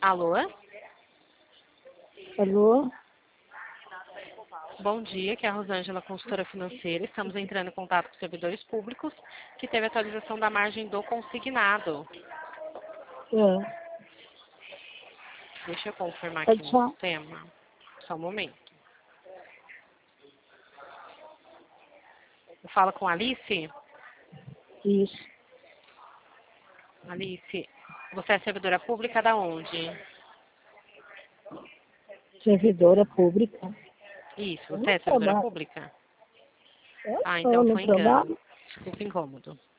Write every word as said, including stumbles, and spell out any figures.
Alô? Alô? Bom dia, que é a Rosângela, consultora financeira. Estamos entrando em contato com servidores públicos que teve atualização da margem do consignado. É. Deixa eu confirmar aqui Pode no falar. sistema. Só um momento. Eu falo com a Alice? Isso. Alice, você é servidora pública da onde? Servidora pública. Isso, Eu você não é servidora trabalho. pública? Eu Ah, não, então não foi engano. trabalho. Desculpa o incômodo.